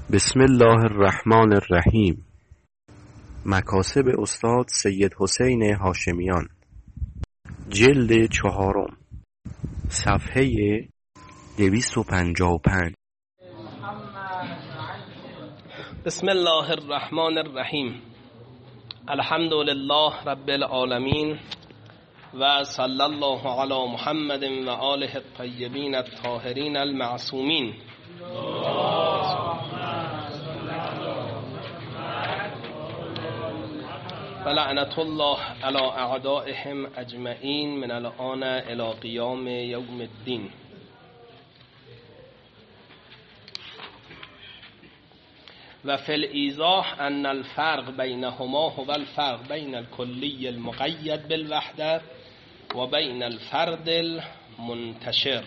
بسم الله الرحمن الرحیم. مکاسب استاد سید حسین هاشمیان، جلد 4، صفحه 255. بسم الله الرحمن الرحیم. الحمد لله رب العالمین و صلی الله علی محمد و آله الطیبین الطاهرین المعصومین. و لعنت الله علی اعدائهم اجمعین من الان الی قیام یوم الدین. و فی الایضاح ان الفرق بینهما هو الفرق بین الکلی المقید بالوحده و بین الفرد المنتشر.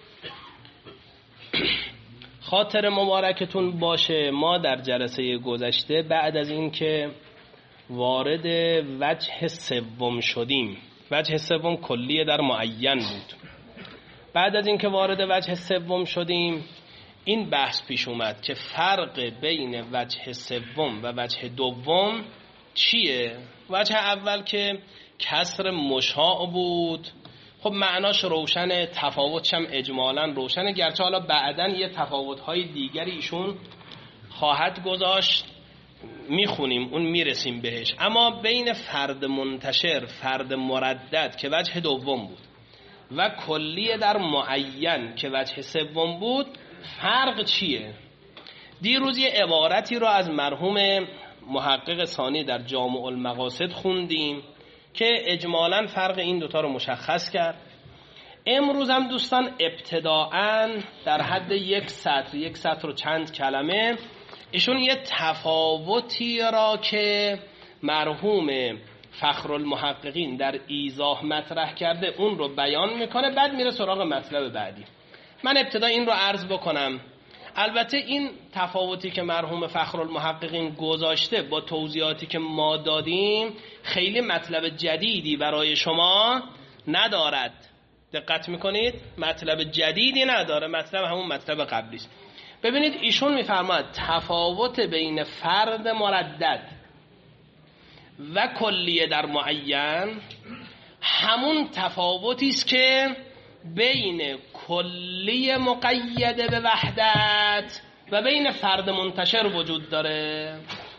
خاطر مبارکتون باشه ما در جلسه گذشته بعد از اینکه وارد وجه سوم شدیم، وجه سوم کلیه در معین بود، بعد از اینکه وارد وجه سوم شدیم این بحث پیش اومد که فرق بین وجه سوم و وجه دوم چیه؟ وجه اول که کسر مشاع بود، خب معناش روشنه، تفاوتش هم اجمالا روشنه، گرچه حالا بعدن یه تفاوت‌های دیگری ایشون خواهد گذاشت، میخونیم اون میرسیم بهش. اما بین فرد منتشر، فرد مردد که وجه دوم بود و کلیه در معین که وجه سوم بود فرق چیه؟ دیروز یه عبارتی رو از مرحوم محقق ثانی در جامع المقاصد خوندیم که اجمالاً فرق این دوتا رو مشخص کرد. امروز هم دوستان ابتداعاً در حد یک سطر و چند کلمه ایشون یه تفاوتی را که مرحوم فخرالمحققین در ایضاح مطرح کرده اون رو بیان میکنه، بعد میره سراغ مطلب بعدی. من ابتدا این رو عرض بکنم. البته این تفاوتی که مرحوم فخرالمحققین گذاشته با توضیحاتی که ما دادیم خیلی مطلب جدیدی برای شما ندارد. دقت میکنید؟ مطلب جدیدی نداره، مطلب همون مطلب قبلی است. ببینید ایشون میفرماید تفاوت بین فرد مردد و کلیه در معین همون تفاوتی است که بین کلیه مقیده به وحدت و بین فرد منتشر وجود داره.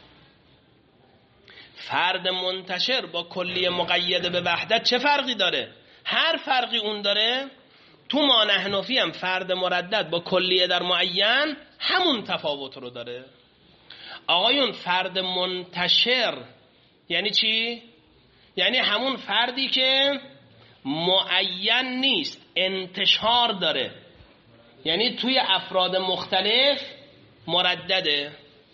فرد منتشر با کلیه مقیده به وحدت چه فرقی داره؟ هر فرقی اون داره. تو ما نحنفی هم فرد مردد با کلیه در معین همون تفاوت رو داره. آقایون فرد منتشر یعنی چی؟ یعنی همون فردی که معین نیست، انتشار داره، یعنی توی افراد مختلف مردده.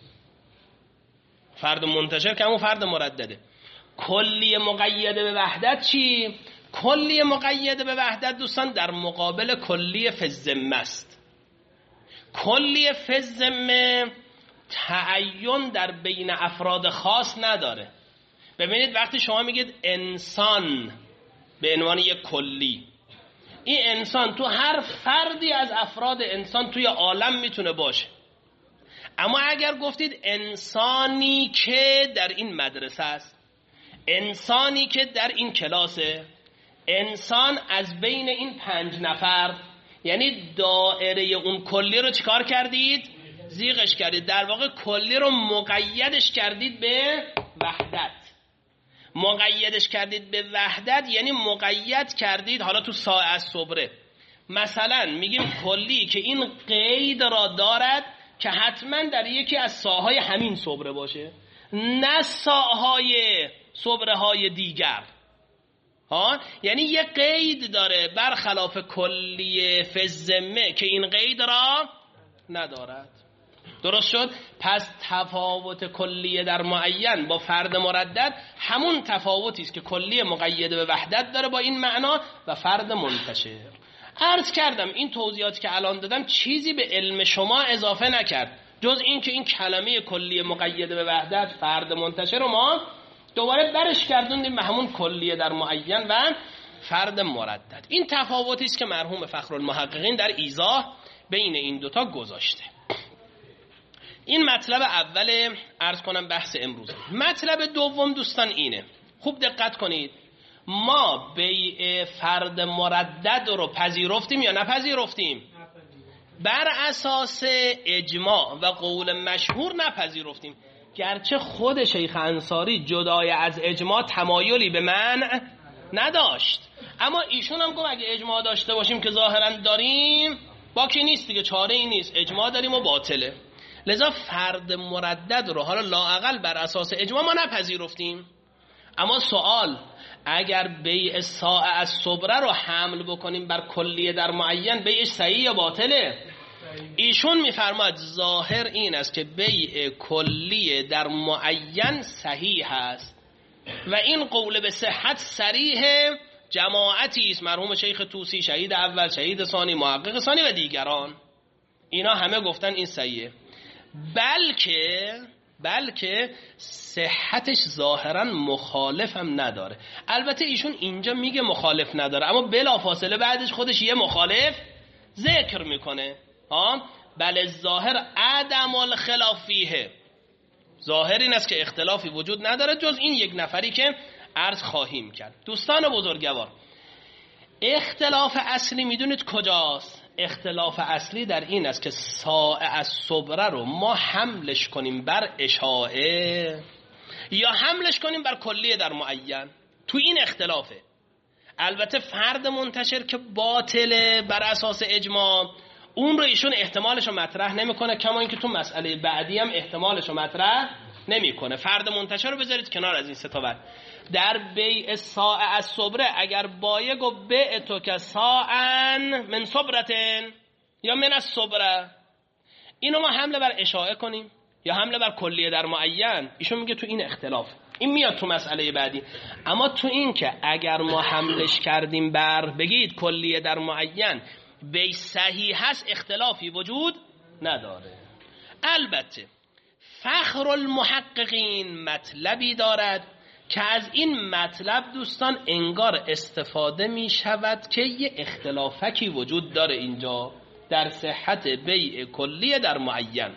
فرد منتشر که همون فرد مردده. کلیه مقیده به وحدت چی؟ کلیه مقیده به وحدت دوستان در مقابل کلیه فی الذمه است. کلیه فی الذمه تعین در بین افراد خاص نداره. ببینید وقتی شما میگید انسان به عنوان یک کلی، این انسان تو هر فردی از افراد انسان توی عالم میتونه باشه. اما اگر گفتید انسانی که در این مدرسه است، انسانی که در این کلاسه، انسان از بین این 5 نفر، یعنی دائره اون کلی رو چیکار کردید؟ زیغش کردید. در واقع کلی رو مقیدش کردید به وحدت. مقیدش کردید به وحدت یعنی مقید کردید حالا تو ساعه از صبره. مثلا میگیم کلی که این قید را دارد که حتما در یکی از ساعهای همین صبره باشه، نه ساعهای صبره های دیگر. یعنی یه قید داره برخلاف کلیه فی الذمه که این قید را ندارد. درست شد؟ پس تفاوت کلیه در معین با فرد مردد همون تفاوتی است که کلیه مقیده به وحدت داره با این معنا و فرد منتشر. عرض کردم این توضیحاتی که الان دادم چیزی به علم شما اضافه نکرد جز این که این کلمه کلیه مقیده به وحدت، فرد منتشر رو ما دوباره برش گردوندیم به همون کلیه در معین و فرد مردد. این تفاوتی است که مرحوم فخرالمحققین در ایضاح بین این دوتا گذاشته. این مطلب اول عرض کنم بحث امروز. مطلب دوم دوستان اینه، خوب دقت کنید، ما بیع فرد مردد رو پذیرفتیم یا نپذیرفتیم؟ بر اساس اجماع و قول مشهور نپذیرفتیم، گرچه خود شیخ انصاری جدای از اجماع تمایلی به منع نداشت، اما ایشون هم گفت اگه اجماع داشته باشیم که ظاهرا داریم باکی نیست دیگه، چاره ای نیست، اجماع داریم و باطله. لذا فرد مردد رو حالا لااقل بر اساس اجماع ما نپذیرفتیم. اما سوال، اگر بیع ساعه از صبره رو حمل بکنیم بر کلیه در معین، بیعش صحیح یا باطله؟ ایشون میفرماید ظاهر این است که بیع کلیه در معین صحیح است و این قول به صحت صریح جماعتی است، مرحوم شیخ طوسی، شهید اول، شهید ثانی، محقق ثانی و دیگران، اینا همه گفتن این صحیحه، بلکه صحتش ظاهرا مخالف هم نداره. البته ایشون اینجا میگه مخالف نداره، اما بلافاصله بعدش خودش یه مخالف ذکر میکنه. بل الظاهر عدم الخلاف فیه، ظاهر این است که اختلافی وجود نداره جز این یک نفری که عرض خواهیم کرد. دوستان بزرگوار، اختلاف اصلی میدونید کجاست؟ اختلاف اصلی در این است که ساعه از صبره رو ما حملش کنیم بر اشاعه یا حملش کنیم بر کلیه در معین، تو این اختلافه. البته فرد منتشر که باطله بر اساس اجماع، اون رو ایشون احتمالش رو مطرح نمیکنه، کما اینکه تو مسئله بعدی هم احتمالش رو مطرح نمیکنه. فرد منتشر رو بذارید کنار از این سه تا. در بیع ساعه از صبره اگر بایه گو بیع تو که ساعن من صبرتن یا من از صبره، اینو ما حمله بر اشاعه کنیم یا حمله بر کلیه در معین، ایشون میگه تو این اختلاف، این میاد تو مسئله بعدی. اما تو این که اگر ما حملش کردیم بر بگید کلیه در معین بیع صحیح هست، اختلافی وجود نداره. البته فخر المحققین مطلبی دارد که از این مطلب دوستان انگار استفاده می شود که یه اختلافکی وجود داره اینجا در صحت بیع کلیه در معین.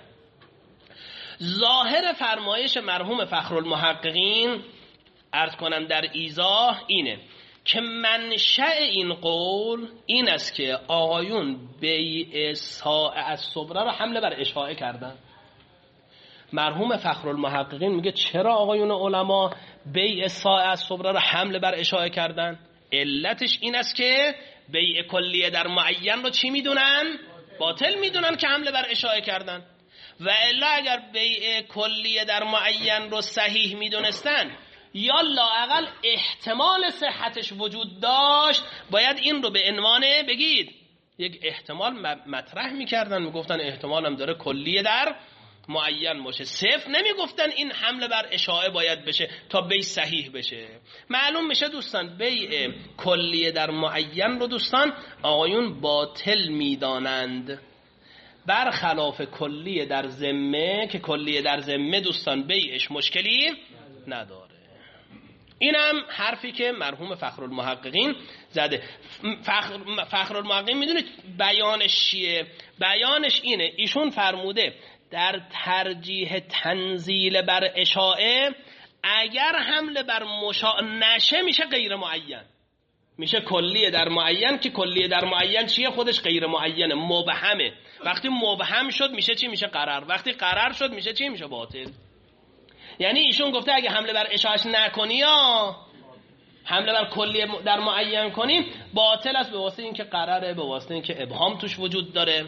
ظاهر فرمایش مرحوم فخر المحققین عرض کنم در ایضاح اینه که منشأ این قول این است که آقایون بیع ساعه از صبره رو حمله بر اشاعه کردن. مرحوم فخر المحققین میگه چرا آقایون علما بیع ساعه از صبره رو حمله بر اشاعه کردن؟ علتش این است که بیع کلیه در معین رو چی میدونن؟ باطل میدونن که حمله بر اشاعه کردن. و الا اگر بیع کلیه در معین رو صحیح میدونستن یا لااقل احتمال صحتش وجود داشت، باید این رو به عنوان بگید یک احتمال مطرح میکردن، میگفتن احتمال هم داره کلیه در معین باشه، صفر نمیگفتن این حمله بر اشاعه باید بشه تا بیع صحیح بشه. معلوم میشه دوستان بیع کلیه در معین رو دوستان آقایون باطل میدانند، برخلاف کلیه در ذمه که کلیه در ذمه دوستان بیعش مشکلی نداره. اینم حرفی که مرحوم فخر المحققین زده. فخر المحققین میدونید بیانش چیه؟ بیانش اینه، ایشون فرموده در ترجیح تنزیل بر اشاعه اگر حمله بر مشاع نشه میشه غیر معین، میشه کلیه در معین، که کلیه در معین چیه؟ خودش غیر معینه، مبهمه. وقتی مبهم شد میشه چی؟ میشه قرار. وقتی قرار شد میشه چی؟ میشه باطل. یعنی ایشون گفته اگه حمله بر اشاعش نکنی یا حمله بر کلیه در معین کنیم باطل است، به واسطه اینکه قراره، به واسطه اینکه ابهام توش وجود داره.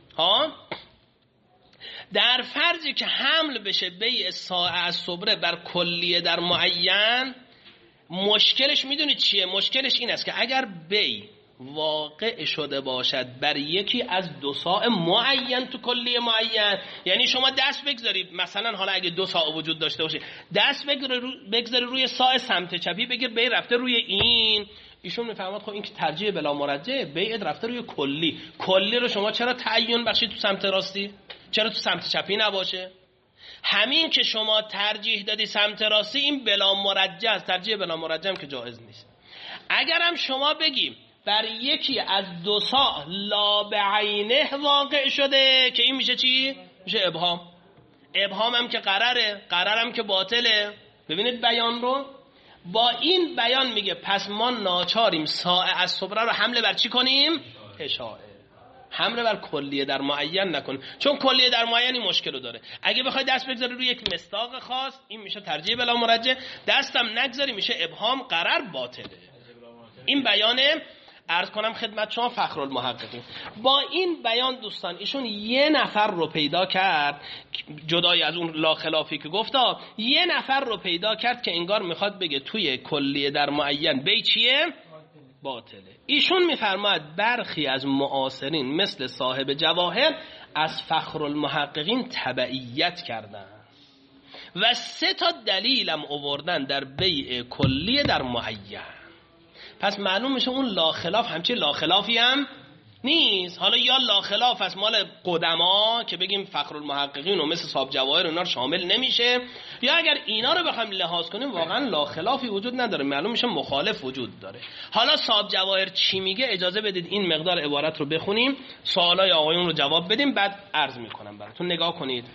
در فرضی که حمل بشه بیع ساعه از صبره بر کلیه در معین، مشکلش میدونید چیه؟ مشکلش این است که اگر بیع واقع شده باشد بر یکی از دو ساعه معین تو کلیه معین، یعنی شما دست بگذارید مثلا، حالا اگه دو ساعه وجود داشته باشه، دست بگذاری روی ساعه سمت چپی، بگیر بیع رفته روی این، ایشون میفهمد خب این که ترجیح بلا مرجع، بیع رفته روی کلی رو شما چرا تعیین بخشید تو سمت راستی؟ چرا تو سمت چپی نباشه؟ همین که شما ترجیح دادی سمت راستی، این بلا مرجع است، ترجیح بلا مرجع هم که جایز نیست. اگرم شما بگیم بر یکی از دو ساع لا بعینه واقع شده، که این میشه چی؟ میشه ابهام. ابهام هم که قرارم که باطله. ببینید بیان رو، با این بیان میگه پس ما ناچاریم ساعه از صبره رو حمله بر چی کنیم؟ اشاعه. حمله بر کلیه در معین نکنیم، چون کلیه در معینی مشکل رو داره. اگه بخوای دست بگذاری روی یک مصداق خاص، این میشه ترجیح بلا مرجح. دستم نگذاری میشه ابهام قرار باطله. این بیانه عرض کنم خدمت شما فخرالمحققین. با این بیان دوستان ایشون یه نفر رو پیدا کرد، جدای از اون لا خلافی که گفتا، یه نفر رو پیدا کرد که انگار میخواد بگه توی کلیه در معین بی چیه؟ باطله. ایشون میفرماید برخی از معاصرین مثل صاحب جواهر از فخرالمحققین تبعیت کردن و 3 دلیلم آوردن در بیع کلیه در معین. پس معلوم میشه اون لا خلاف همچین لا خلافی هم نیست. حالا یا لا خلاف از مال قدما که بگیم فخرالمحققین و مثل صاحب جواهر اونا رو شامل نمیشه، یا اگر اینا رو بخوایم لحاظ کنیم واقعا لا خلافی وجود نداره، معلوم میشه مخالف وجود داره. حالا صاحب جواهر چی میگه؟ اجازه بدید این مقدار عبارت رو بخونیم، سوالای آقایون رو جواب بدیم، بعد عرض میکنم براتون. نگاه کنید.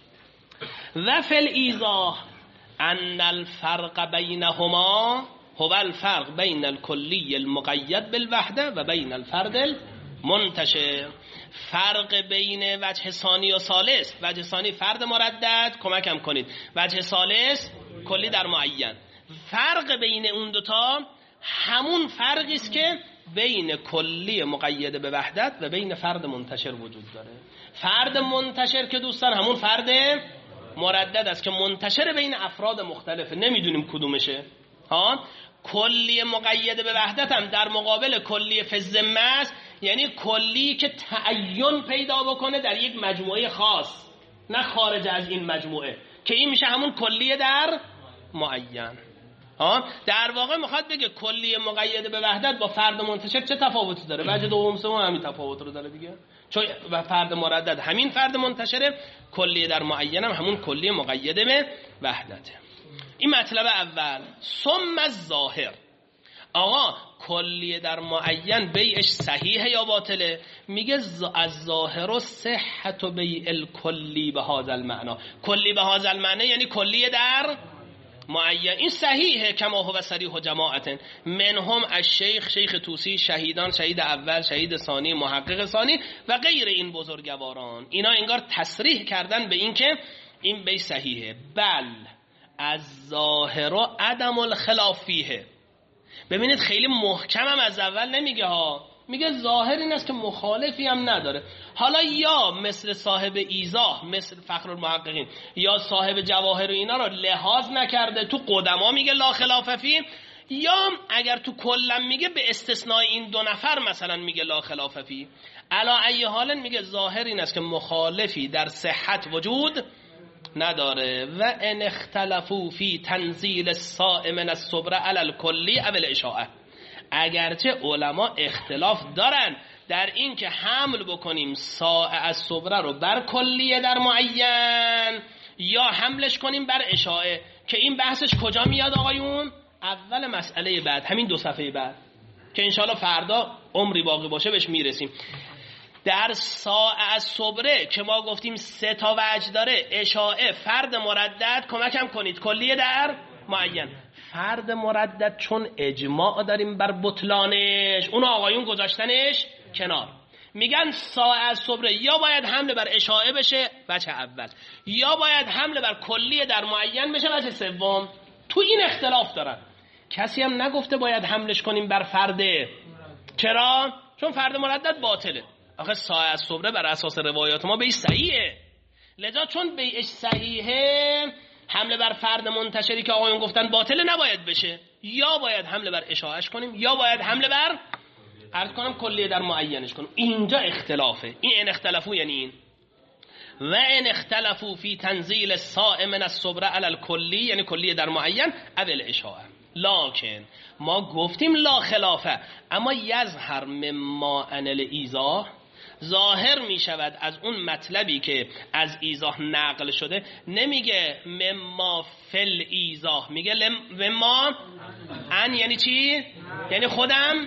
و فی الایضاح ان الفرق بینهما هو الفرق بین الکلی المقید بالوحده و بین الفرد المنتشر. فرق بین وجه ثانی و ثالث، وجه ثانی فرد مردد، کمکم کنید، وجه ثالث کلی در معین. فرق بین اون دوتا همون فرقی است که بین کلی مقید به وحدت و بین فرد منتشر وجود داره. فرد منتشر که دوستان همون فرد مردد است که منتشر بین افراد مختلفه، نمیدونیم کدومشه. کلی مقید به وحدت هم در مقابل کلی فی الذمه است، یعنی کلی که تعین پیدا بکنه در یک مجموعه خاص، نه خارج از این مجموعه، که این میشه همون کلی در معین. در واقع میخواد بگه کلی مقید به وحدت با فرد منتشر چه تفاوتی داره؟ وجه دوم سوم همین تفاوت رو داره دیگه، چون فرد مردد همین فرد منتشره، کلی در معین هم همون کلی مقید به وحدته. این مطلب اول. ثم الظاهر، آقا کلی در معین بیعش صحیحه یا باطله؟ میگه از ظاهر و صحت و بیع الکلی به هذا المعنی. کلی به هذا المعنی یعنی کلی در معین، این صحیحه. کما هو صریح و جماعت منهم الشیخ شیخ طوسی، شهیدان، شهید اول، شهید ثانی، محقق ثانی و غیر این بزرگواران. اینا انگار تصریح کردن به این که این بیع صحیحه. بل از ظاهر و عدم الخلاف فیه. ببینید خیلی محکم هم از اول نمیگه ها، میگه ظاهر این است که مخالفی هم نداره. حالا یا مثل صاحب ایضاح، مثل فخرالمحققین، یا صاحب جواهر اینا رو لحاظ نکرده، تو قدما میگه لا خلاف فیه، یا اگر تو کلا میگه به استثناء این 2 نفر مثلا میگه لا خلاف فیه. علی ای حال میگه ظاهر این است که مخالفی در صحت وجود نداره. و ان اختلفوا فی تنزیل الصائم من الصبر علی الکلی او الاشاعه، اگرچه علما اختلاف دارن در این که حمل بکنیم ساعه از صبره رو بر کلیه در معین یا حملش کنیم بر اشاعه، که این بحثش کجا میاد آقایون؟ اول مسئله بعد، همین 2 صفحه بعد که انشاءالله فردا عمری باقی باشه بهش میرسیم. در ساعه از صبره که ما گفتیم 3 وجه داره، اشاعه، فرد مردد، کمکم کنید، کلیه در معین. فرد مردد چون اجماع داریم بر بطلانش، اون آقایون گذاشتنش کنار، میگن ساعه از صبره یا باید حمله بر اشاعه بشه، وجه اول، یا باید حمله بر کلیه در معین بشه، وجه سوم. تو این اختلاف دارن. کسی هم نگفته باید حملش کنیم بر فرده. چرا؟ چون فرد مردد باطله. آخه ساعه از صبره بر اساس روایات ما بیعش صحیحه، لذا چون بیعش صحیحه حمله بر فرد منتشری که آقایون گفتن باطله نباید بشه، یا باید حمله بر اشاعهش کنیم یا باید حمله بر عرض کنم کلیه در معینش کنیم. اینجا اختلافه. این اختلافو یعنی این. و ان اختلفوا فی تنزیل الصائم من الصبر علی الکلی، یعنی کلیه در معین اول اشاعه. لکن ما گفتیم لا خلافه، اما یظهر مما ان الایضاح، ظاهر می شود از اون مطلبی که از ایضاح نقل شده. نمیگه مما فل ایضاح، میگه مما ان، یعنی چی؟ یعنی خودم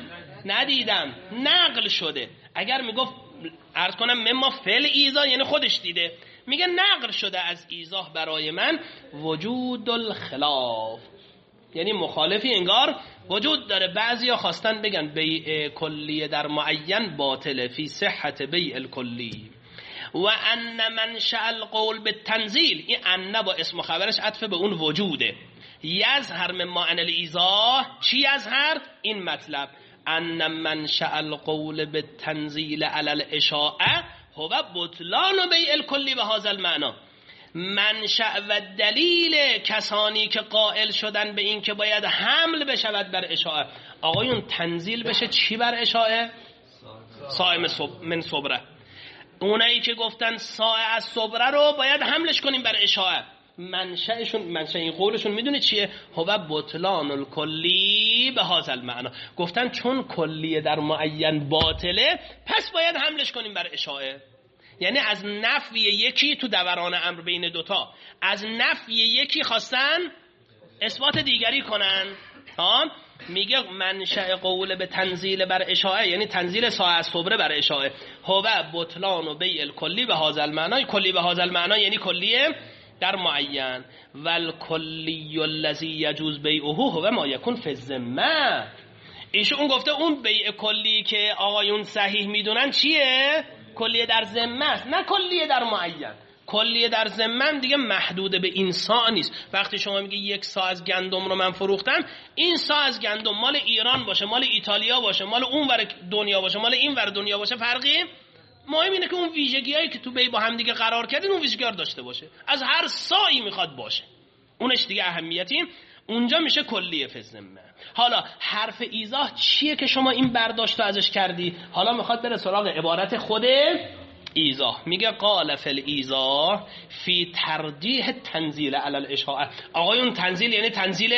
ندیدم، نقل شده. اگر میگفت عرض کنم مما فل ایضاح یعنی خودش دیده، میگه نقل شده از ایضاح برای من وجود الخلاف، یعنی مخالفی انگار وجود داره. بعضیا خواستن بگن بیع کلیه در معین باطله فی صحت بیع الکلی و ان منشأ القول بالتنزیل. این ان با اسم و خبرش عطف به اون وجوده. یظهر من معنی الایضاح، چی یظهر؟ این مطلب ان منشأ القول بالتنزیل علی الاشاعه هو بطلان بیع الکلی به هذا المعنی. منشأ و دلیل کسانی که قائل شدن به این که باید حمل بشود بر اشاعه، آقایون تنزیل بشه چی بر اشاعه؟ صائم من صبره. اونایی که گفتن صاع از صبره رو باید حملش کنیم بر اشاعه، منشأ این قولشون میدونه چیه؟ هو بطلان الکلی به هذا المعنی. گفتن چون کلیه در معین باطله پس باید حملش کنیم بر اشاعه. یعنی از نفی یکی تو دوران امر بین دوتا، از نفی یکی خواستن اثبات دیگری کنن. میگه منشأ قول به تنزیل بر اشاعه، یعنی تنزیل ساعه از صبره بر اشاعه، هو بطلان و بیع الکلی به هذا المعنی. کلی به هذا المعنی یعنی کلیه در معین. والکلی الذی یجوز بیعه هو ما یکون فی الذمه. ایشون گفته اون بیع کلی که آقایون صحیح میدونن چیه؟ کلیه در ذمه است، نه کلیه در معین. کلیه در ذمه دیگه محدود به این ساع نیست. وقتی شما میگی یک ساع از گندم رو من فروختم، این ساع از گندم مال ایران باشه، مال ایتالیا باشه، مال اون ور دنیا باشه، مال این ور دنیا باشه، فرقی مهم اینه که اون ویژگیایی که تو بی با هم دیگه قرار کردین اون ویژگی‌ها داشته باشه. از هر ساعی میخواد باشه، اونش دیگه اهمیتی اونجا میشه کلیه فی الذمه. حالا حرف ایضاح چیه که شما این برداشت رو ازش کردی؟ حالا میخواد بره سراغ عبارت خود ایضاح. میگه قال فی الایضاح فی ترجیح تنزیل علی الاشاعه. آقایون تنزیل یعنی تنزیل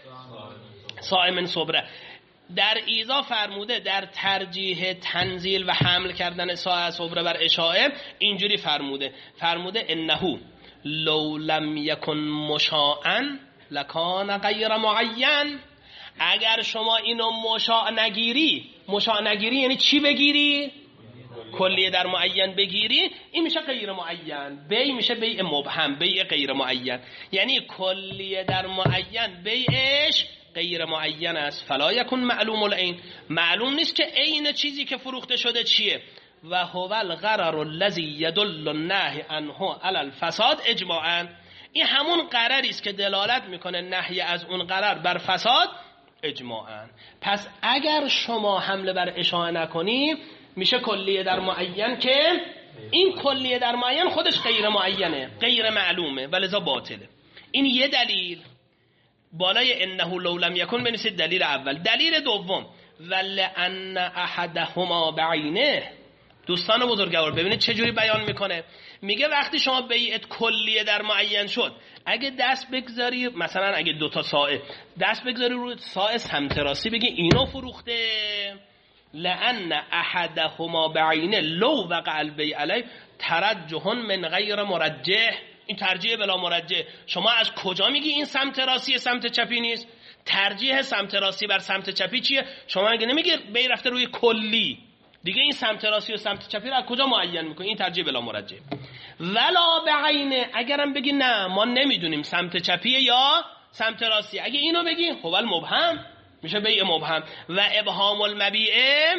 صائم من صبره. در ایضاح فرموده در ترجیح تنزیل و حمل کردن ساعه صبره بر اشاعه اینجوری فرموده انه لو لم یکن مشاعا لکان غیر معین. اگر شما اینو مشاع نگیری یعنی چی بگیری؟ کلیه در معین بگیری، این میشه غیر معین. بی میشه بیع مبهم، بیع غیر معین. یعنی کلیه در معین بیعش غیر معین است. فلا یکن معلوم العین، معلوم نیست که عین چیزی که فروخته شده چیه. و هو الغرر الذی یدل النهی عنه علی الفساد اجماعا. این همون قراری است که دلالت میکنه نهی از اون قرار بر فساد اجماعا. پس اگر شما حمله بر اشاعه نکنی میشه کلیه در معین، که این کلیه در معین خودش غیر معینه، غیر معلومه، ولذا باطله. این یه دلیل. بالای انه لو لم یکن بنویسید دلیل اول. دلیل دوم ولأن احدهما بعینه. دوستان بزرگوار ببینید چه جوری بیان میکنه. میگه وقتی شما بیعت کلیه در معین شد، اگه دست بگذاری مثلا اگه دوتا ساعه دست بگذاری روی ساعه سمت راستی بگی اینو فروخته، لأن احدهما بعینه لو وقع البیع علیه ترجح من غیر مرجح. این ترجیح بلا مرجح. شما از کجا میگی این سمت راستی سمت چپی نیست؟ ترجیح سمت راستی بر سمت چپی چیه؟ شما میگی نمیگی بی رفته روی کلی دیگه این سمت راستی و سمت چپی رو از کجا معین میکنی؟ این ترجیح بلا مرجح. ولا بعینه، اگرم بگی نه ما نمیدونیم سمت چپیه یا سمت راستی، اگه اینو بگی هو المبهم میشه بیع مبهم. و ابهام المبیع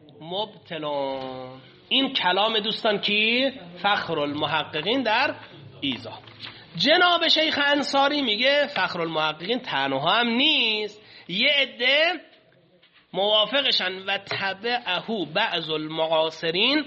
مبطلون. این کلام دوستان کی؟ فخر المحققین در ایضاح. جناب شیخ انصاری میگه فخر المحققین تنها هم نیست، یه عده موافقشن. و تبعه بعض المعاصرین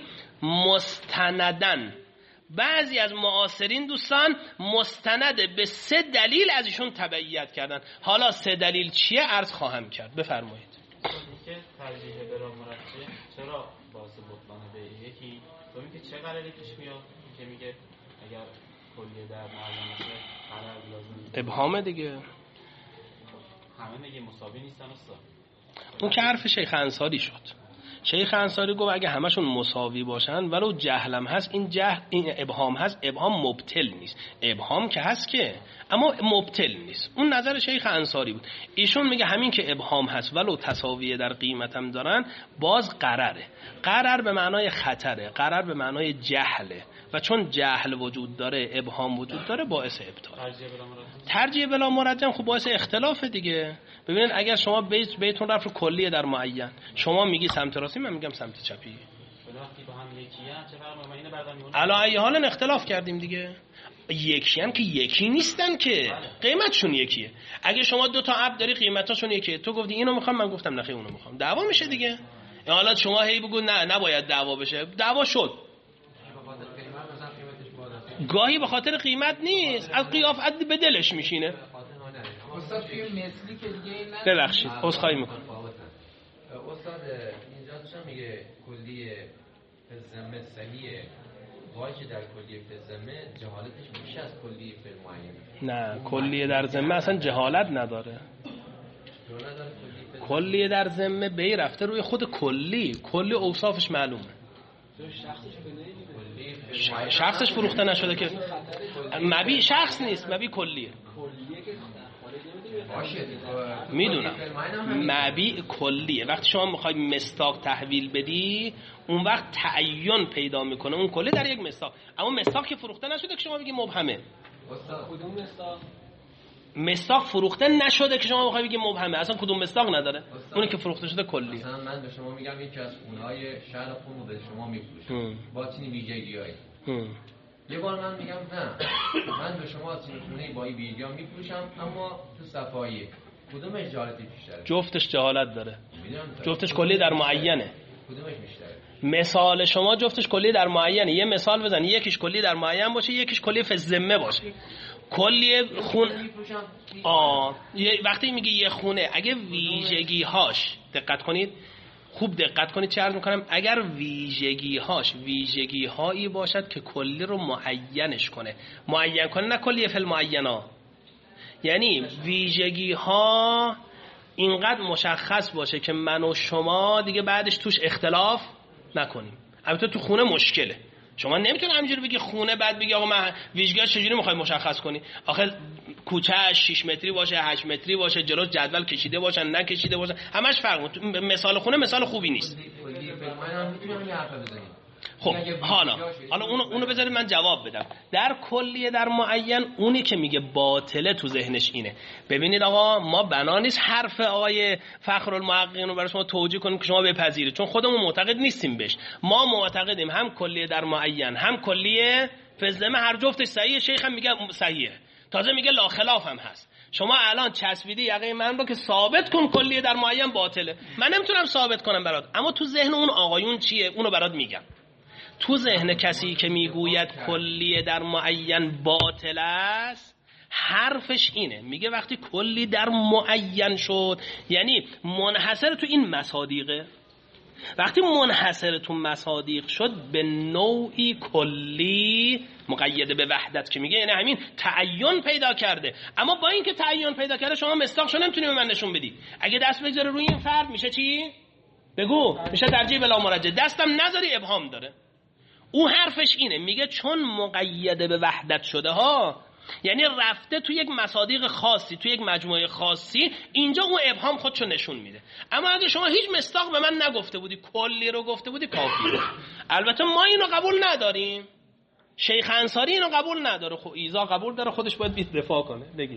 مستندن. بعضی از معاصرین دوستان مستند به 3 دلیل از ایشون تبعیت کردن. حالا 3 دلیل چیه عرض خواهم کرد. بفرمایید. که ترجیح بلا مرجح چرا باعث بطلان به یکی دومی که چه قراری پیش میاد که میگه اگر کلیه در معین باشه قرار لازم ابهام دیگه. همه میگه مساوی نیستن استاد. اون که حرف شیخ انصاری شد. شیخ انصاری گفت اگه همشون مساوی باشن ولو جهلم هست، این ابهام هست، ابهام مبطل نیست. ابهام که هست که، اما مبطل نیست. اون نظر شیخ انصاری بود. ایشون میگه همین که ابهام هست ولو تساویه در قیمتم دارن، باز قرره. قرر به معنای خطره، قرر به معنای جهله، و چون جهل وجود داره، ابهام وجود داره، باعث ابطال. ترجیح بلا مرجم خب باعث اختلاف دیگه. ببینید اگر شما بیتون رفت رو کلیه در معین، شما میگی سمت راستی، من میگم سمت چپی، علا ای حالا اختلاف کردیم دیگه. یکی هم که یکی نیستن که، قیمتشون یکیه. اگه شما دو تا عبد داری قیمتاشون یکیه، تو گفتی اینو میخوام، من گفتم نخیر اونو میخوام، دعوا میشه دیگه. حالا شما هی بگو نه نباید دعوا بشه، دعوا شد. گاهی به خاطر قیمت نیست، از قیافت به دلش میشینه. ببخشید عذرخواهی میکنم. استاد اینجا چه میگه کلیه فزمه صحیحه، واجه در کلیه فزمه جهالتش بیش از کلیه فزمه. نه کلیه در ذمه اصلا جهالت نداره. کلیه در ذمه بی رفته روی خود کلی اوصافش معلومه. شخصش فروخته نشده که مبی شخص نیست، مبی کلیه. میدونم مبی کلیه. وقتی شما میخوای مصداق تحویل بدی، اون وقت تعین پیدا میکنه اون کلی در یک مصداق. اما مصداق که فروخته نشده که شما بگی مبهمه. کدوم مصداق؟ مصداق فروخته نشده که شما بخوای بگی مبهمه. اصلا کدوم مصداق نداره، اونی که فروخته شده کلیه. مثلا من به شما میگم یکی از خونه‌های شهر خون رو به شما میفروشم با چنین ویژگی‌هایی. یه بار من میگم نه، من به شما چنین خونه با این ویژگی‌ها میفروشم اما تو صفایی. کدومش جهالتی بیشتره؟ جفتش جهالت داره. جفتش کلی در معینه. کدومش بیشتره؟ مثال شما جفتش کلی در معینه. یه مثال بزن، یکیش کلی در معین باشه، یکیش کلی فی الذمه باشه. کلی خونه وقتی میگه یه خونه اگه ویژگی‌هاش، دقت کنید خوب دقت کنید چه عرض میکنم، اگر ویژگی‌هایی باشد که کلی رو معینش کنه، معین کنه، نه کلیه فی المعینا، یعنی ویژگی‌ها اینقدر مشخص باشه که من و شما دیگه بعدش توش اختلاف نکنیم. البته تو خونه مشکله، شما نمیتونی همینجوری بگی خونه بعد بگی آقا من ویژگی‌ها چجوری میخوای مشخص کنی؟ آخه کوچه‌اش 6 متری باشه، 8 متری باشه، جلوش جدول کشیده باشن نکشیده باشن، همش فرق. مثال خونه مثال خوبی نیست. خب حالا اونو بذارید من جواب بدم. در کلیه در معین اونی که میگه باطله تو ذهنش اینه. ببینید آقا ما بنا نیست حرف آقای فخرالمحققین رو برای شما توجیه کنیم که شما بپذیرید، چون خودمون معتقد نیستیم بهش. ما معتقدیم هم کلیه در معین هم کلیه فی الذمه هر جفتش صحیحه. شیخ هم میگه صحیحه، تازه میگه لا خلاف هم هست. شما الان چسبیدی یقه من رو که ثابت کن کلیه در معین باطله. من نمیتونم ثابت کنم برات، اما تو ذهن اون آقایون چیه اونو برات میگم. تو ذهن کسی که میگوید کلیه در معین باطل است، حرفش اینه، میگه وقتی کلی در معین شد یعنی منحصر تو این مصادیقه. وقتی منحصر تو مصادیق شد به نوعی کلی مقید به وحدت که میگه یعنی همین تعین پیدا کرده. اما با اینکه تعین پیدا کرده شما مصداقشو نمیتونی به من نشون بدی. اگه دست بگذاره روی این فرد میشه چی؟ بگو. میشه ترجیح بلا مرجح. دستم نذاری ابهام داره. او حرفش اینه، میگه چون مقید به وحدت شده ها، یعنی رفته تو یک مصادیق خاصی، تو یک مجموعه خاصی، اینجا اون ابهام خودشو نشون میده. اما اگه شما هیچ مصداق به من نگفته بودی، کلی رو گفته بودی، کافیه. البته ما اینو قبول نداریم، شیخ انصاری اینو قبول نداره. خب ایزا قبول داره، خودش باید بیت دفاع کنه. بگید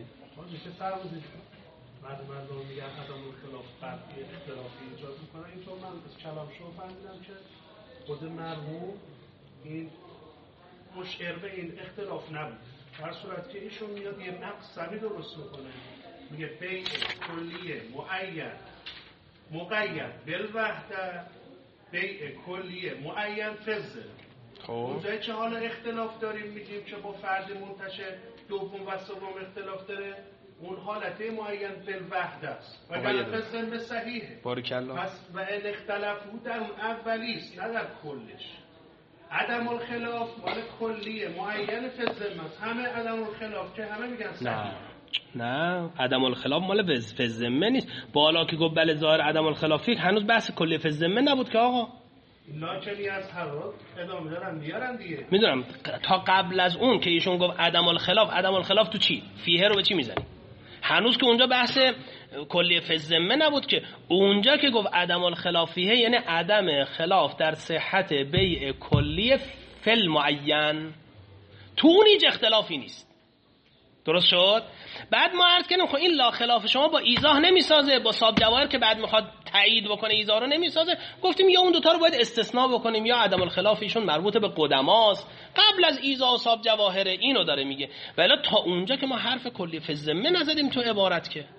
بعد من میگن عدم اختلاف فرقی اختلافی ایجاد میکنه. اینطور من از کلام شما فهمیدم که خود مرحوم این مشعر به این اختلاف نبود، در صورت که ایشون میاد یه مقسمی درست میکنه، میگه بیع کلیه معین مقید بالوحده، بیع کلیه معین فزه. اونجایی که حالا اختلاف داریم میگیم که با فرد منتشر دوم و سوم اختلاف داره، اون حالته معین بالوحده است و در فزن به صحیحه. پس و این اختلاف در اون اولیست نه در کلش. عدم الخلاف مال کلیه معین فزن است. همه عدم الخلاف که همه میگن صحیح. نه عدم الخلاف مال فزمه نیست. بالا که گفت بله ظاهر عدم الخلافی هنوز بحث کلی فزمه نبود که آقا لاکنی از هر ادامه دارن میارن دیگه. میدونم تا قبل از اون که ایشون گفت عدم الخلاف تو چی؟ فیه رو به چی میزنی؟ هنوز که اونجا بحث کلی فزمه نبود که. اونجا که گفت عدم الخلافیه یعنی عدم خلاف در صحت بیع کلی فل معین، تو اون هیچ اختلافی نیست. درست شد؟ بعد ما عرض کردیم خب این لا خلاف شما با ایضاح نمیسازه، با صاحب جواهر که بعد میخواد تایید بکنه ایضاح رو نمیسازه. گفتیم یا اون دوتا رو باید استثناء بکنیم یا عدم الخلاف ایشون مربوط به قدماست قبل از ایضاح و صاحب جواهر، اینو داره میگه. ولی تا اونجا که ما حرف کلی فی الذمه نزدیم تو عبارت که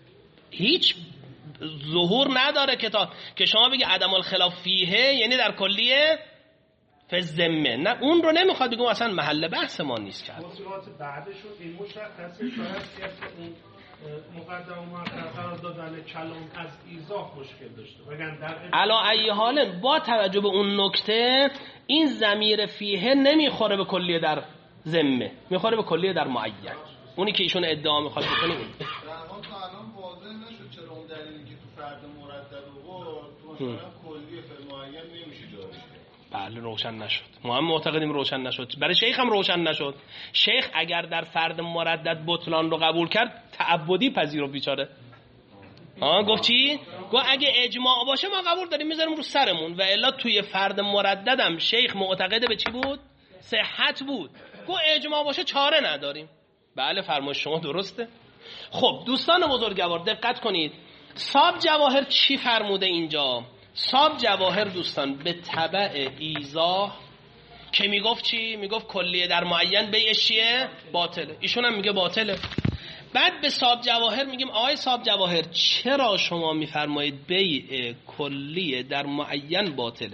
هیچ ظهور نداره که شما بگی عدم الخلاف فیه یعنی در کلیه فی الذمه. نه اون رو نمیخواد بگم، اصلا محل بحث ما نیست. کرد موضوعات بعدشون این مشخصه شاید که اون مقدم و مؤخر قرار دادن کلام از ایضاح مشکل داشته وگرنه در علا ای حال با توجه به اون نکته این ضمیر فیه نمیخوره به کلیه در ذمه، میخوره به کلیه در معین. اونی که ایشون ادعا میخواد بکنه این تا الان واضح نشد چرا اون دلیلی که تو فرد مردد آورد تو مثلا کلیه فعل معین نمیشه جاریش کرد. بله روشن نشد. ما هم معتقدیم روشن نشد، برای شیخ هم روشن نشد. شیخ اگر در فرد مردد بطلان رو قبول کرد تعبدی پذیرو بیچاره. گفت چی؟ گفت اگه اجماع باشه ما قبول داریم میذاریم رو سرمون، و الا توی فرد مرددم شیخ معتقده به چی بود؟ صحت بود. گفت اجماع باشه چاره نداریم. بله فرمایش شما درسته. خب دوستان بزرگوار دقت کنید، صاحب جواهر چی فرموده اینجا؟ صاحب جواهر دوستان به تبع ایضاح که میگفت چی؟ میگفت کلیه در معین بیعش چیه؟ باطله. ایشون هم میگه باطله. بعد به صاحب جواهر میگیم آقای صاحب جواهر چرا شما میفرمایید بیع کلیه در معین باطله؟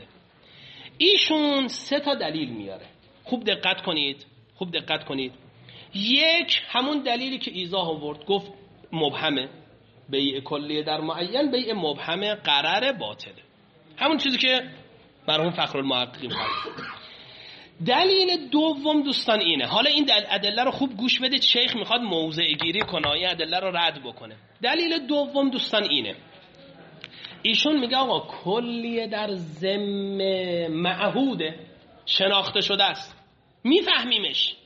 ایشون 3 تا دلیل میاره. خوب دقت کنید. یک همون دلیلی که ایضاح آورد، گفت مبهمه، بیع کلیه در معین بیع مبهمه قراره باطله، همون چیزی که مرحوم فخرالمحققین فرمود. دلیل دوم دوستان اینه، حالا این ادله رو خوب گوش بدید، شیخ میخواد موضع گیری کنه، این ادله رو رد بکنه. دلیل دوم دوستان اینه، ایشون میگه آقا کلیه در ذمه معهوده، شناخته شده است، میفهمیمش.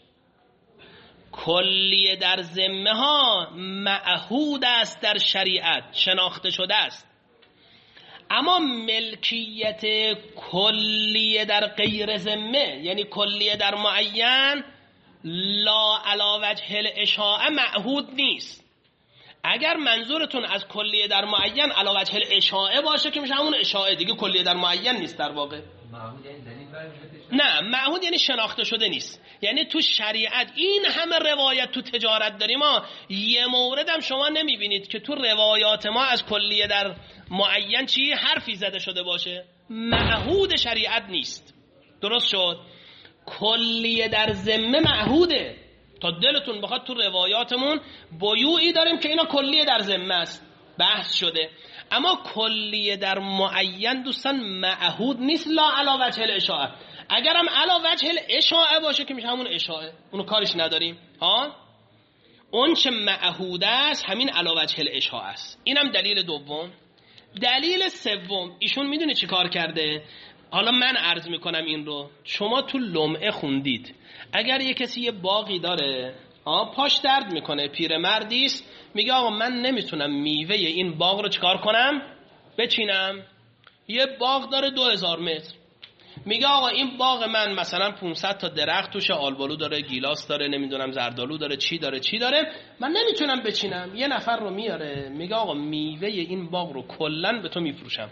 کلیه در ذمه ها معهود است در شریعت، شناخته شده است. اما ملکیت کلیه در غیر ذمه یعنی کلیه در معین لا علی وجه الاشاعه معهود نیست. اگر منظورتون از کلیه در معین علی وجه الاشاعه باشه که میشه همون اشاعه دیگه، کلیه در معین نیست در واقع. معهود یعنی دلیل نه معهود یعنی شناخته شده نیست. یعنی تو شریعت این همه روایت تو تجارت داریم، ما یه مورد هم شما نمیبینید که تو روایات ما از کلیه در معین چی حرفی زده شده باشه. معهود شریعت نیست. درست شد؟ کلیه در ذمه معهوده. تا دلتون بخواد تو روایاتمون بیوعی داریم که اینا کلیه در ذمه است، بحث شده. اما کلیه در معین دوستان معهود نیست لا علی وجه الاشاعه. اگرم علی وجه الاشاعه باشه که میشه همون اشاعه، اونو کارش نداریم. اون چه معهود است همین علی وجه الاشاعه است. اینم دلیل دوم. دلیل سوم، ایشون میدونه چی کار کرده؟ حالا من عرض میکنم این رو، شما تو لمعه خوندید اگر یه کسی یه باغی داره، پاش درد میکنه، پیرمردیست، میگه آقا من نمیتونم میوه این باغ رو چکار کنم؟ بچینم. یه باغ داره 2000 متر، میگه آقا این باغ من مثلا 500 تا درخت توشه، آلبالو داره، گیلاس داره، نمیدونم زردالو داره، چی داره، من نمیتونم بچینم. یه نفر رو میاره میگه آقا میوه این باغ رو کلن به تو میفروشم،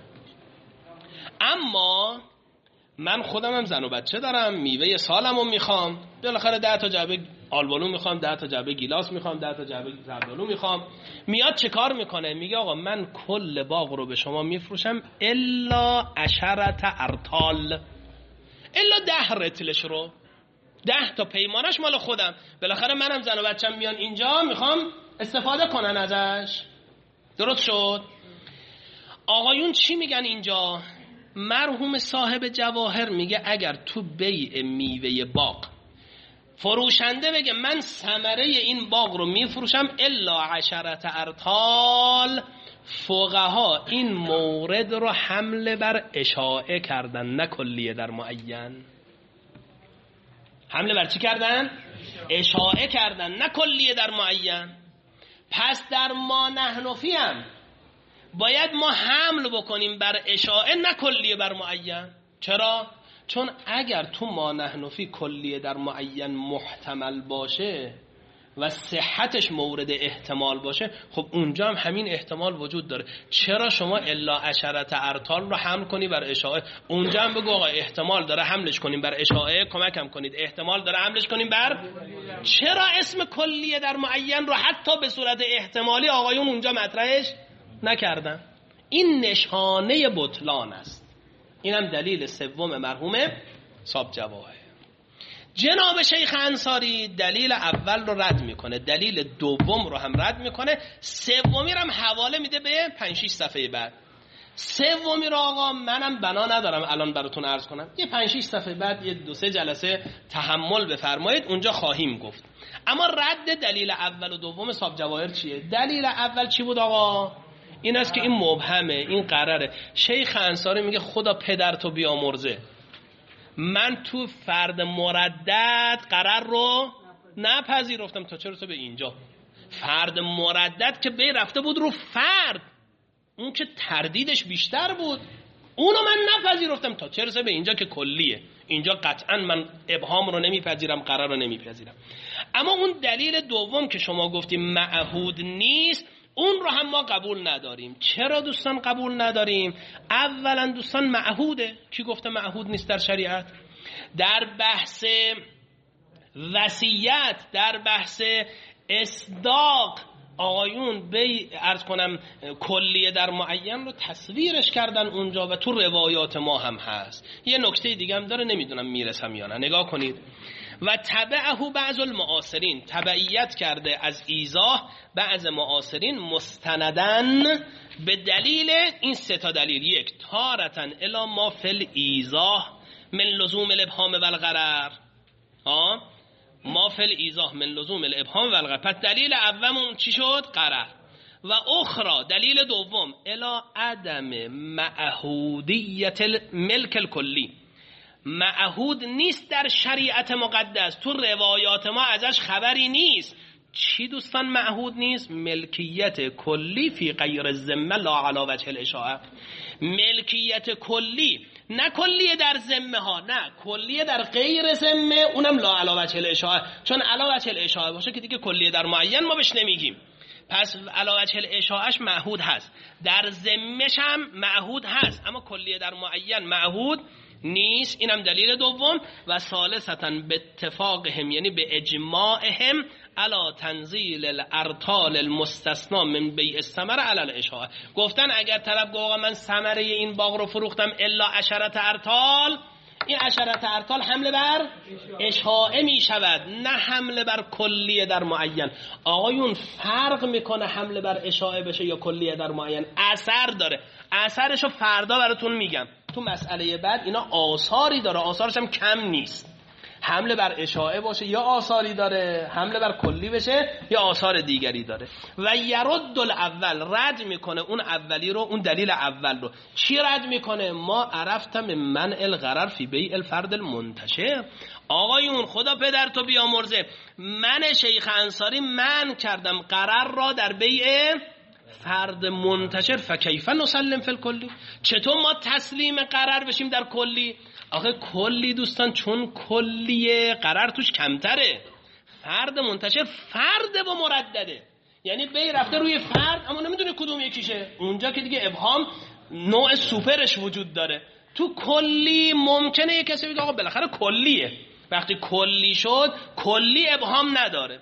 اما من خودم هم زن و بچه دارم، میوه سالمو میخوام، بالاخره 10 تا جعبه آلبالو میخوام، 10 تا جعبه گیلاس میخوام، 10 تا جعبه زردالو میخوام. میاد چه کار میکنه؟ میگه آقا من کل باغ رو به شما میفروشم الا 10 ارطال، الا 10 رتلش رو، 10 تا پیمانش مال خودم، بالاخره منم زن و بچم میان اینجا میخوام استفاده کنن ازش. درست شد؟ آقایون چی میگن اینجا؟ مرحوم صاحب جواهر میگه اگر تو بیع میوه باغ فروشنده بگه من ثمره این باغ رو میفروشم الا 10 ارطال، فقها این مورد رو حمله بر اشاعه کردن، نه کلیه در معین. حمله بر چی کردن؟ اشاعه کردن، نه کلیه در معین. پس در ما نحنفی هم باید ما حمل بکنیم بر اشاعه، نه کلیه بر معین. چرا؟ چون اگر تو ما نحنفی کلیه در معین محتمل باشه و صحتش مورد احتمال باشه، خب اونجا هم همین احتمال وجود داره. چرا شما الا 10 ارطال رو حمل کنی بر اشاعه؟ اونجا هم بگو آقا احتمال داره حملش کنیم بر اشاعه، کمکم کنید احتمال داره حملش کنیم بر. چرا اسم کلیه در معین رو حتی به صورت احتمالی آقایون اونجا مطرحش نکردن؟ این نشانه بطلان است. اینم دلیل سوم مرحوم صاحب جواهر. جناب شیخ انصاری دلیل اول رو رد میکنه، دلیل دوم رو هم رد میکنه، سومی رو هم حواله میده به 5-6 صفحه بعد. سومی رو آقا منم بنا ندارم الان براتون عرض کنم، یه 5-6 صفحه بعد یه 2-3 جلسه تحمل بفرمایید، اونجا خواهیم گفت. اما رد دلیل اول و دوم صاحب جواهر چیه؟ دلیل اول چی بود آقا؟ این است که این مبهمه، این قراره. شیخ انصاری میگه خدا پدرتو بیامرزه، من تو فرد مردد قرار رو نپذیرفتم. تا چرا تو به اینجا فرد مردد که به رفته بود رو فرد، اون که تردیدش بیشتر بود، اونو من نپذیرفتم. تا چرا به اینجا که کلیه، اینجا قطعا من ابهام رو نمیپذیرم، قرار رو نمیپذیرم. اما اون دلیل دوم که شما گفتیم معهود نیست، اون رو هم ما قبول نداریم. چرا دوستان قبول نداریم؟ اولا دوستان معهوده. کی گفته معهود نیست در شریعت؟ در بحث وصیت، در بحث اصداق، آقایون عرض کنم کلیه در معین رو تصویرش کردن اونجا و تو روایات ما هم هست. یه نکته دیگه هم داره، نمیدونم میرسم یا نه، نگاه کنید. و تبعه بعض المعاصرین، تبعیت کرده از ایضاح بعض معاصرین مستندن به دلیل این 3 دلیل. 1 تارتن الا ما فل ایضاح من لزوم الابهام و الغرر، ما فل ایضاح من لزوم الابهام و الغرر. پس دلیل اولمون چی شد؟ قرر. و اخرى دلیل دوم الا عدم معهودیت الملک الکلی، معهود نیست در شریعت مقدس، تو روایات ما ازش خبری نیست. چی دوستان معهود نیست؟ ملکیت کلی فی غیر الذمه لا علی وجه الاشاعه. ملکیت کلی، نه کلیه در ذمه ها، نه کلیه در غیر ذمه، اونم لا علی وجه الاشاعه. چون علی وجه الاشاعه باشه که دیگه کلیه در معین ما بهش نمیگیم. پس علی وجه الاشاعهش معهود هست، در ذمه‌ش هم معهود هست، اما کلیه در معین معهود نیست. اینم دلیل دوم. و ثالثاً به اتفاقهم، یعنی به اجماعهم علی تنزیل الارطال المستثنا من بیع الثمره علی الاشاعه. گفتن اگر طرف گفت آقا من ثمره این باغ رو فروختم الا 10 ارطال، این 10 ارطال حمله بر اشاعه می شود، نه حمله بر کلیه در معین. آقایون فرق میکنه حمله بر اشاعه بشه یا کلیه در معین، اثر داره. اثرشو فردا براتون میگم تو مسئله بعد. اینا آثاری داره، آثارش هم کم نیست. حمله بر اشاعه باشه یا آثاری داره، حمله بر کلی بشه یا آثار دیگری داره. و یرد الاول، رد میکنه اون اولی رو، اون دلیل اول رو. چی رد میکنه؟ ما عرفتم منع الغرر فی بیع الفرد المنتشر. آقایون خدا پدرتو بیامرزه، من شیخ انصاری من کردم قرار را در بیع فرد منتشر، فکیف نسلم فی الکلی. چطور ما تسلیم قرار بشیم در کلی؟ آخه کلی دوستان چون کلیه قرار توش کمتره، فرد منتشر فرد و مردده، یعنی بی رفته روی فرد اما نمیدونه کدوم یکیشه. اونجا که دیگه ابهام نوع سوپرش وجود داره. تو کلی ممکنه یک کسی بگه آقا بالاخره کلیه، وقتی کلی شد کلی ابهام نداره.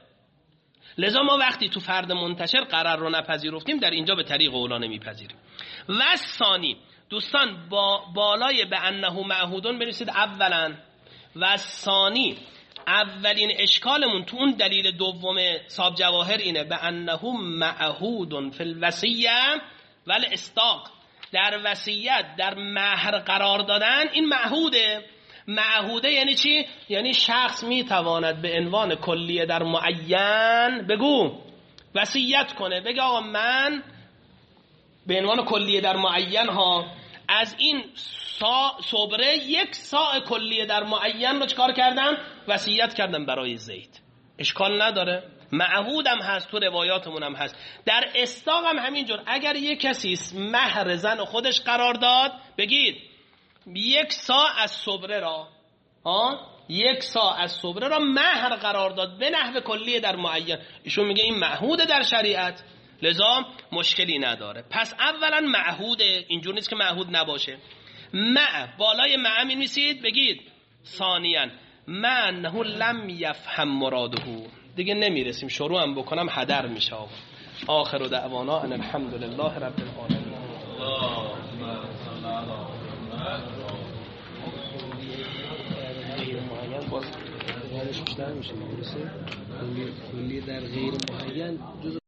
لذا ما وقتی تو فرد منتشر قرار رو نپذیرفتیم، در اینجا به طریق اولا نمیپذیریم. و ثانی دوستان با بالای به انه معهودون بنویسید اولا. و ثانی اولین اشکالمون تو اون دلیل دوم صاحب جواهر اینه به انه معهودون فی الوصیه و الاصداق، در وصیت در مهر قرار دادن این معهوده. معهوده یعنی چی؟ یعنی شخص میتواند به عنوان کلیه در معین بگو وصیت کنه، بگه آقا من به عنوان کلیه در معین ها از این صبره 1 صاع کلیه در معین رو چکار کردم؟ وصیت کردم برای زید. اشکال نداره، معهودم هست، تو روایاتمون هم هست. در استاق هم همینجور. اگر یک کسی مهر زن خودش قرار داد، بگید 1 صاع از صبره را 1 صاع از صبره را مهر قرار داد به نحو کلیه در معین. ایشون میگه این معهوده در شریعت، لذا مشکلی نداره. پس اولا معهوده، اینجور نیست که معهود نباشه. بالای مع می نویسید، بگید ثانیاً انه لم یفهم مراده. دیگه نمیرسیم شروع هم بکنم هدر میشه. آخر دعوانا ان الحمد لله رب العالمین. باز بیشتر میشه، کلی در غیر معین